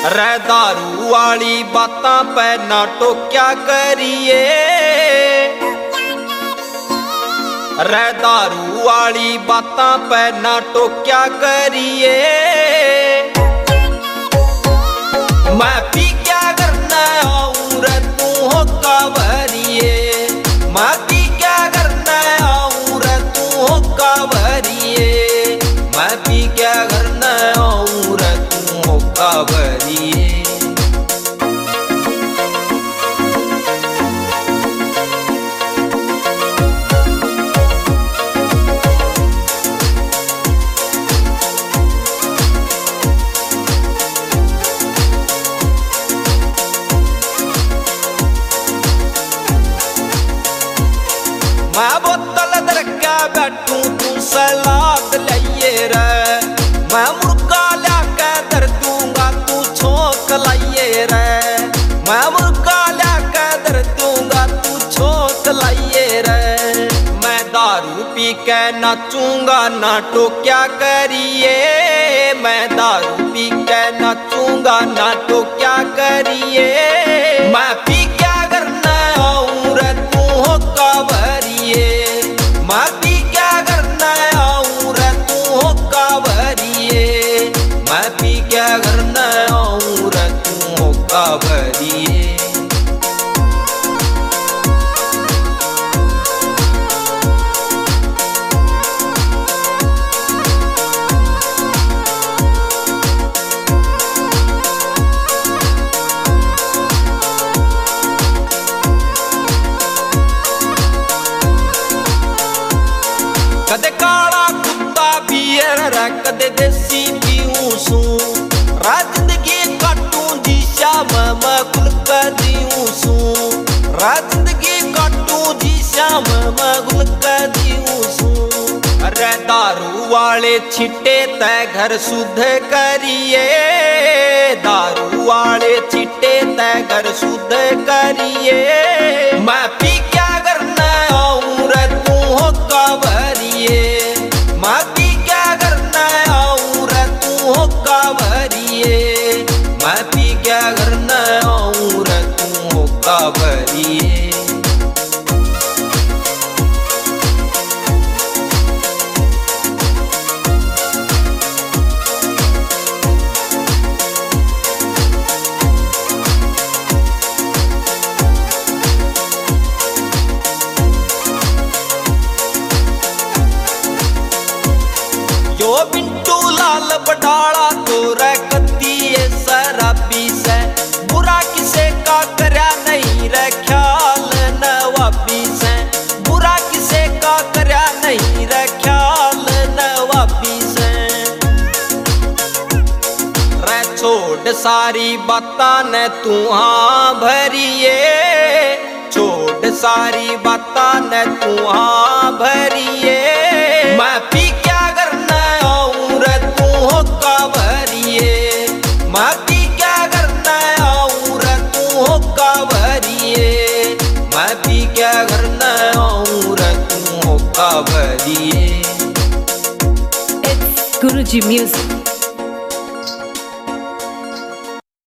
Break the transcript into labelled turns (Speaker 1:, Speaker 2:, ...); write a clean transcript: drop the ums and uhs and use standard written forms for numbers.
Speaker 1: रे दारू वाली बातां पे ना टोक्या करिए, रे दारू वाली बातां पे ना टोक्या करिए। मैं पी क्या करना आऊं रे तू हो कावरिए, मैं पी क्या करना आऊं रे तू हो कावरिए, मैं पी क्या करना आऊं रे तू हो कावरिए। मैं बोतल दरका बैठू तू सलाद लाइए रे, मैं मुर्गा लाके दर दूंगा तू छोक लाइए रे, मैं मुर्गा लाके दर दूंगा तू छोक लाइए रे। मैं दारू पी के नाचूंगा ना टोक्या करिए, मैं दारू पी के नाचूंगा ना टोक्या करिए। मैं पी क्या करना आऊं रे तू हो कावरिए, मैं पी क्या करना आऊं रे तू हो कावरिए, मैं पी क्या करना आऊं रे तू हो कावरिए। कदे काला कुत्ता पियर रे कदे देसी पीऊं सू, रा जिंदगी काटूं दी शाम मैं गुलक दीऊं सू, रा जिंदगी काटूं दी शाम मैं गुलक दीऊं सू। अरे दारू वाले छिट्टे तय घर शुद्ध करिए, दारू वाले छिट्टे तय घर शुद्ध करिए। मैं पी क्या करना आऊं रे तू हो कावरिए, मैं पी क्या करना आऊं रे तू हो कावरिए, मैं पी क्या करना आऊं रे तू हो कावरिए। यो बिंटू लाल बडाला तो रे कत्ती शराबी से, बुरा किसे का करया नहीं रे ख्याल नवाबी से, बुरा किसे का करया नहीं रे ख्याल नवाबी से। रे छोड़ सारी बातां ने तू हाँ भरिए, छोड़ सारी बातां ने तू हाँ भरिए। मैं पी क्या करना आऊं रे तू हो कावरिए, मैं पी क्या करना आऊं रे तू हो कावरिए, मैं पी क्या करना आऊं रे तू हो कावरिए।
Speaker 2: It's Guruji Music.